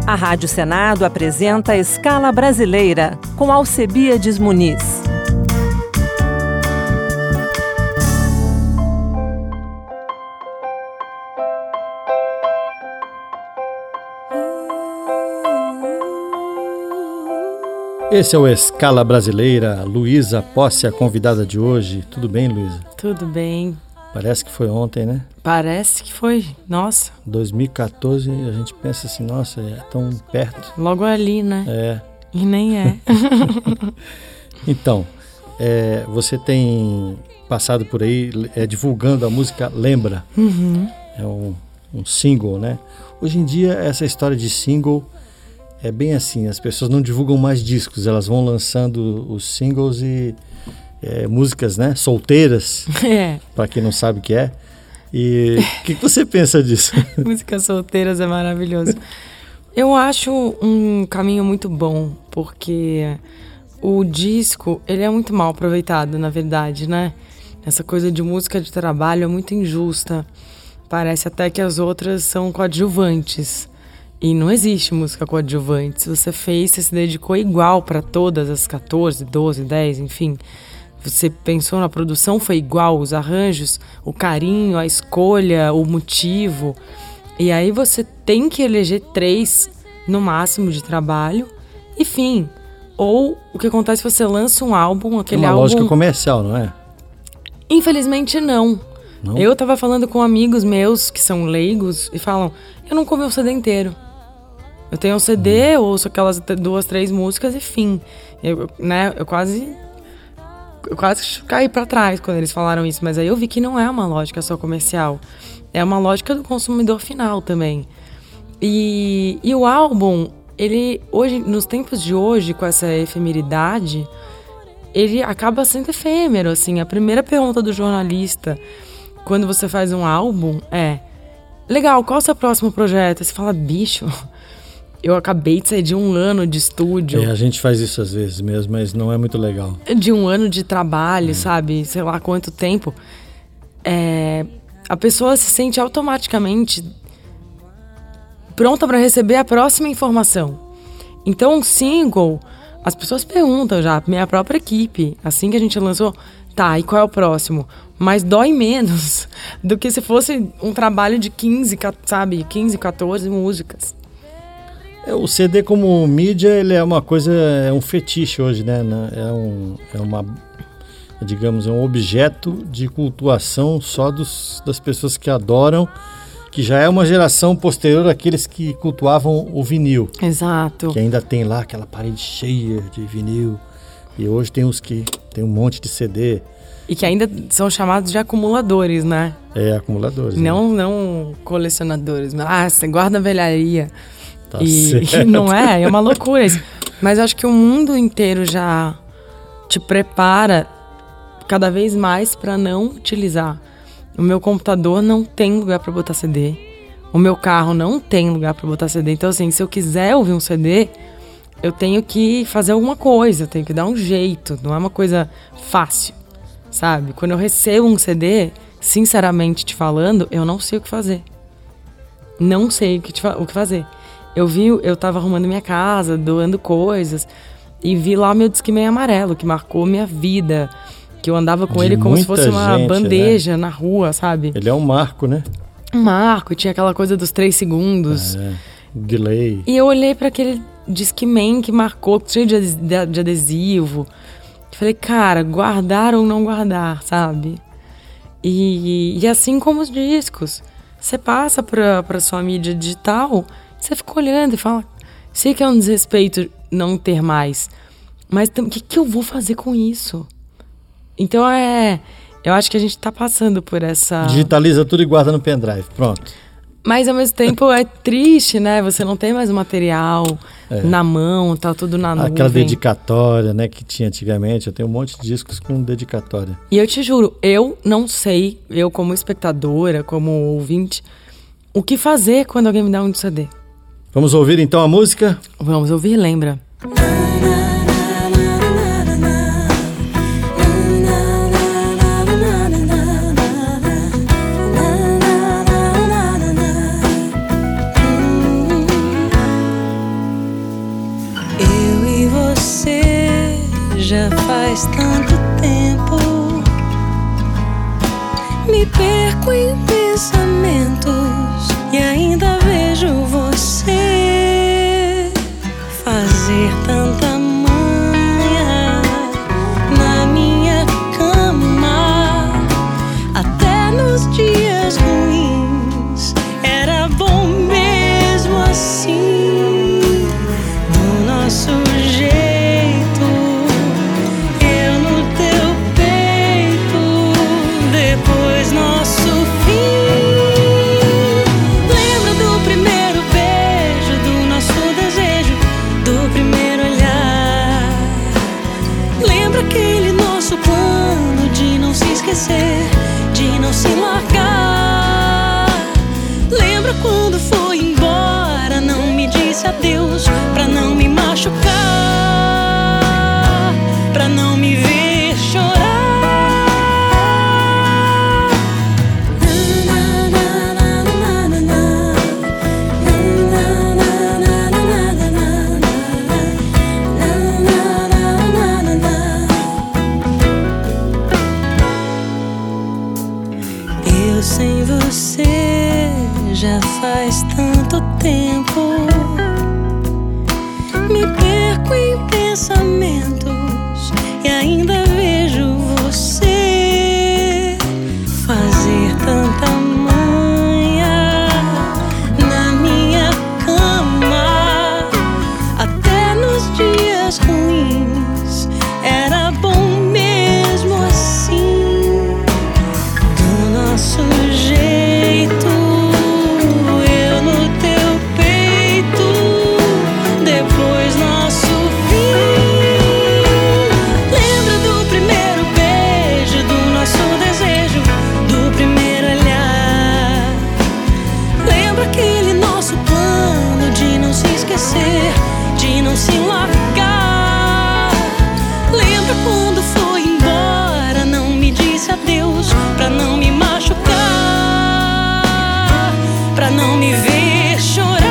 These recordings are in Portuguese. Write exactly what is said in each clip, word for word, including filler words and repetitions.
A Rádio Senado apresenta a Escala Brasileira, com Alcebiades Muniz. Esse é o Escala Brasileira. Luísa Posse, a convidada de hoje. Tudo bem, Luísa? Tudo bem. Parece que foi ontem, né? Parece que foi. Nossa. dois mil e quatorze, a gente pensa assim, nossa, é tão perto. Logo ali, né? É. E nem é. Então, é, você tem passado por aí é, divulgando a música Lembra. Uhum. É um, um single, né? Hoje em dia, essa história de single é bem assim, as pessoas não divulgam mais discos, elas vão lançando os singles e é, músicas, né, solteiras, É. para quem não sabe o que é. E o que, que você pensa disso? Músicas solteiras é maravilhoso. Eu acho um caminho muito bom, porque o disco, ele é muito mal aproveitado, na verdade, né? Essa coisa de música de trabalho é muito injusta. Parece até que as outras são coadjuvantes. E não existe música coadjuvante. Se você fez, você se dedicou igual para todas as catorze, doze, dez, enfim. Você pensou na produção, foi igual, os arranjos, o carinho, a escolha, o motivo. E aí você tem que eleger três, no máximo, de trabalho. Enfim, ou o que acontece se você lança um álbum, aquele é uma álbum... lógica comercial, não é? Infelizmente, não. Não? Eu tava falando com amigos meus que são leigos e falam, eu nunca ouvi um C D inteiro. Eu tenho um C D, eu ouço aquelas duas, três músicas e fim. Eu, né, eu quase... Eu quase caí pra trás quando eles falaram isso, mas aí eu vi que não é uma lógica só comercial. É uma lógica do consumidor final também. E, e o álbum, ele, hoje, nos tempos de hoje, com essa efemeridade, ele acaba sendo efêmero, assim. A primeira pergunta do jornalista, quando você faz um álbum, é... Legal, qual é o seu próximo projeto? Você fala, bicho... Eu acabei de sair de um ano de estúdio. É, a gente faz isso às vezes mesmo, mas não é muito legal. De um ano de trabalho, hum. sabe? Sei lá quanto tempo. É, a pessoa se sente automaticamente pronta para receber a próxima informação. Então, um single, as pessoas perguntam já, minha própria equipe, assim que a gente lançou, tá, e qual é o próximo? Mas dói menos do que se fosse um trabalho de quinze, sabe? quinze, catorze músicas. O C D como mídia, ele é uma coisa, é um fetiche hoje, né? É, um, é uma, digamos, é um objeto de cultuação só dos, das pessoas que adoram, que já é uma geração posterior àqueles que cultuavam o vinil. Exato. Que ainda tem lá aquela parede cheia de vinil. E hoje tem os que tem um monte de C D. E que ainda são chamados de acumuladores, né? É, acumuladores. Não, né? não colecionadores. Ah, você guarda a velharia. Tá e, e não é, é uma loucura isso. Mas eu acho que o mundo inteiro já te prepara cada vez mais para não utilizar. O meu computador não tem lugar para botar C D. O meu carro não tem lugar para botar C D. Então, assim, se eu quiser ouvir um C D, eu tenho que fazer alguma coisa, eu tenho que dar um jeito. Não é uma coisa fácil, sabe? Quando eu recebo um C D, sinceramente te falando, eu não sei o que fazer. Não sei o que, te fa- o que fazer. Eu vi, eu tava arrumando minha casa, doando coisas, e vi lá meu Discman amarelo, que marcou minha vida. Que eu andava com De ele como se muita fosse uma gente, bandeja, né? Na rua, sabe? Ele é um marco, né? Um marco, tinha aquela coisa dos três segundos. É, delay. E eu olhei para aquele Discman que marcou, cheio de de adesivo. E falei, cara, guardar ou não guardar, sabe? E, e assim como os discos. Você passa pra, pra sua mídia digital... Você fica olhando e fala, sei que é um desrespeito não ter mais, mas o que, que eu vou fazer com isso? Então é, eu acho que a gente tá passando por essa... Digitaliza tudo e guarda no pendrive, pronto. Mas ao mesmo tempo é triste, né? Você não tem mais o material é. na mão, tá tudo na nuvem. Aquela dedicatória, né, que tinha antigamente, eu tenho um monte de discos com dedicatória. E eu te juro, eu não sei, eu como espectadora, como ouvinte, o que fazer quando alguém me dá um C D. Vamos ouvir então a música? Vamos ouvir, lembra? faz tanto tempo. Me perco em pensamentos e ainda vejo você fazer tanta manha na minha cama. Até nos dias ruins era bom mesmo assim, do nosso jeito, eu no teu peito, depois nosso fim. Lembra do primeiro beijo, do nosso desejo, do primeiro olhar. Lembra aquele nosso plano de não se esquecer, de não se largar. Lembra quando foi embora, não me disse adeus, pra não me machucar, pra não me ver chorar. Eu sem você já faz tanto tempo. Me perco em pensamentos e ainda vejo você fazer tanta manha na minha cama. Até nos dias ruins era bom mesmo assim, do nosso jeito, eu no teu peito, depois nosso fim. Lembra do primeiro beijo, do nosso desejo, do primeiro olhar. Lembra aquele nosso plano de não se esquecer, de não se largar. Lembra quando foi embora, não me disse adeus, pra não me machucar, pra não me ver chorar.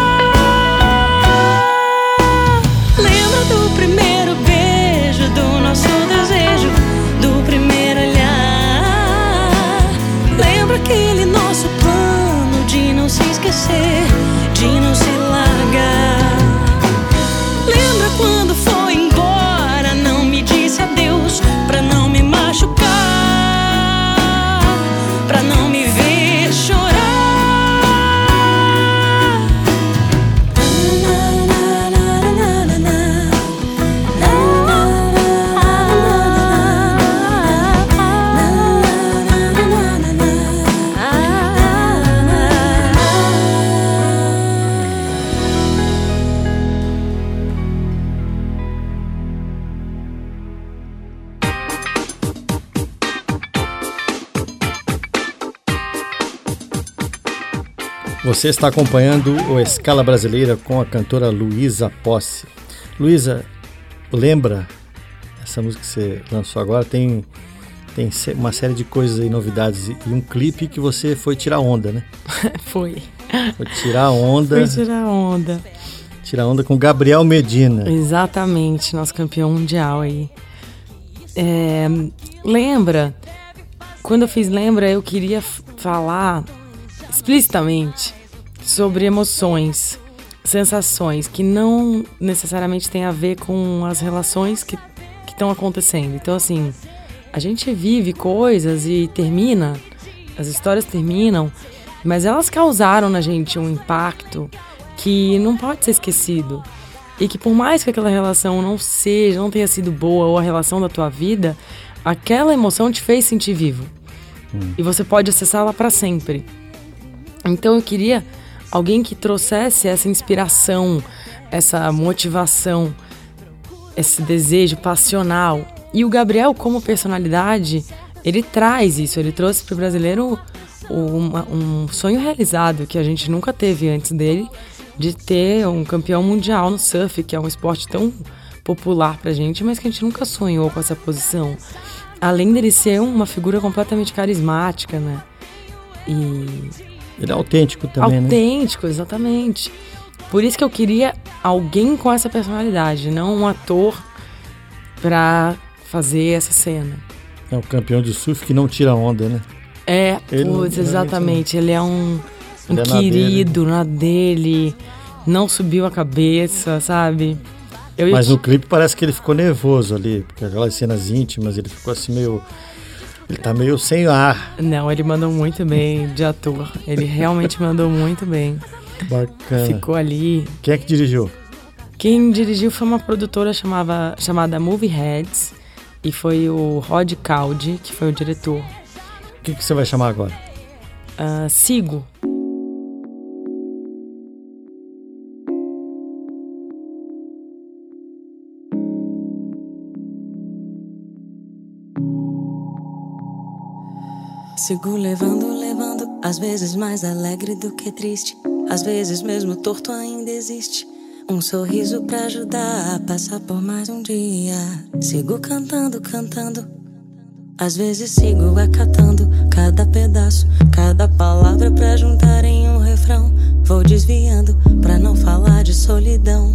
Lembra do primeiro beijo, do nosso desejo, do primeiro olhar. Lembra aquele nosso plano de não se esquecer, de não se largar. Lembra quando foi embora, não me disse adeus, pra não me machucar, pra não me ver chorar. Você está acompanhando o Escala Brasileira com a cantora Luísa Posse. Luísa, lembra? Essa música que você lançou agora tem, tem uma série de coisas aí, novidades, e um clipe que você foi tirar onda, né? Foi. Foi tirar onda. Foi tirar onda. Tirar onda com Gabriel Medina. Exatamente, nosso campeão mundial aí. É, lembra? Quando eu fiz Lembra, eu queria f- falar explicitamente sobre emoções, sensações que não necessariamente têm a ver com as relações que estão acontecendo. Então, assim, a gente vive coisas e termina, as histórias terminam, mas elas causaram na gente um impacto que não pode ser esquecido. E que por mais que aquela relação não seja, não tenha sido boa, ou a relação da tua vida, aquela emoção te fez sentir vivo. Hum. E você pode acessá-la para sempre. Então eu queria alguém que trouxesse essa inspiração, essa motivação, esse desejo passional. E o Gabriel, como personalidade, ele traz isso. Ele trouxe para o brasileiro uma, um sonho realizado que a gente nunca teve antes dele, de ter um campeão mundial no surf, que é um esporte tão popular pra gente, mas que a gente nunca sonhou com essa posição. Além dele ser uma figura completamente carismática, né? E... ele é autêntico também, autêntico, né? Autêntico, exatamente. Por isso que eu queria alguém com essa personalidade, não um ator pra fazer essa cena. É um campeão de surf que não tira onda, né? É, Ele não- putz, exatamente. Ele é um, um Ele é na querido na dele, não subiu a cabeça, sabe? Eu ia Mas te- no clipe parece que ele ficou nervoso ali, porque aquelas cenas íntimas, ele ficou assim meio... Ele tá meio sem ar. Não, ele mandou muito bem de ator. Ele realmente mandou muito bem. Bacana. Ficou ali. Quem é que dirigiu? Quem dirigiu foi uma produtora chamava, chamada Movie Heads. E foi o Rod Caldi, que foi o diretor. O que, que você vai chamar agora? Ah, Sigo. Sigo levando, levando, às vezes mais alegre do que triste, às vezes mesmo torto ainda existe um sorriso pra ajudar a passar por mais um dia. Sigo cantando, cantando, às vezes sigo acatando cada pedaço, cada palavra pra juntar em um refrão. Vou desviando pra não falar de solidão.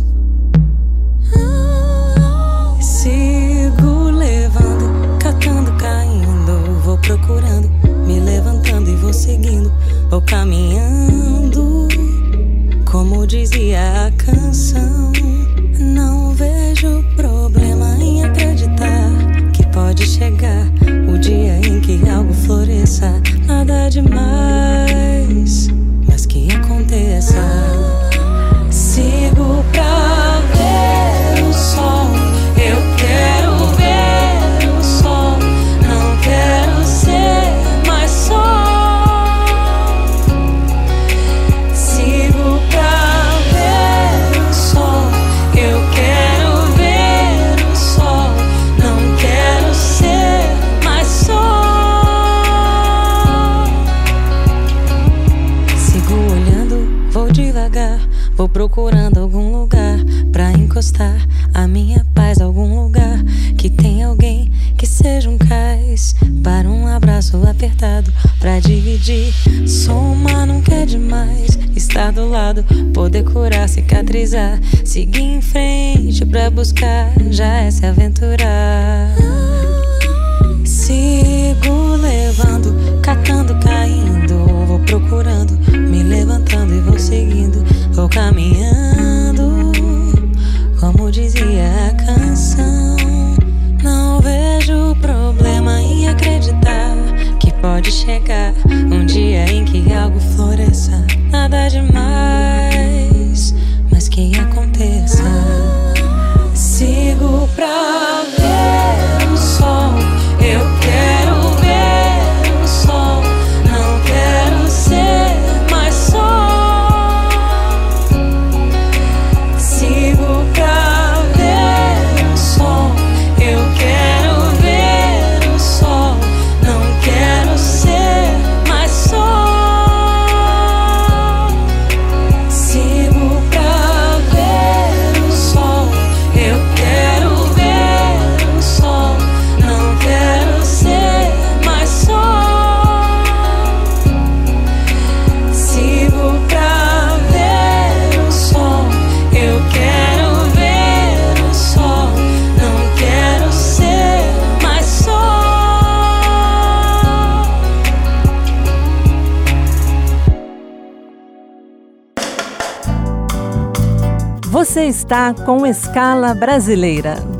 Sigo levando, catando, caindo, vou procurando, me levantando e vou seguindo, vou caminhando. Como dizia a canção, não vejo problema em acreditar que pode chegar o dia em que algo floresça. Nada demais, mas que aconteça. Sigo pra ver o sol, eu quero ver o sol, não quero ser mais só. Sigo pra ver o sol, eu quero ver o sol, não quero ser mais só. Sigo olhando, vou devagar, vou procurando algum lugar pra encostar a minha paz, algum lugar que tem alguém que seja um cais para um abraço apertado pra dividir. Soma nunca é demais, estar do lado, poder curar, cicatrizar, seguir em frente pra buscar, já é se aventurar. Sigo levando, catando, caindo, vou procurando, me levantando e vou seguindo, vou caminhando. Como dizia a canção, não vejo problema em acreditar que pode chegar um dia em que algo floresça. Nada demais, mas que aconteça. Sigo pra ver o sol, eu quero ver o sol, não quero ser mais só. Sigo pra ver o sol, eu quero ver o sol, não quero ser mais só. Sigo pra ver o sol, eu quero ver o sol, não quero ser mais só. Sigo pra ver o sol, eu quero ver o sol, não quero ser mais só. Você está com Escala Brasileira.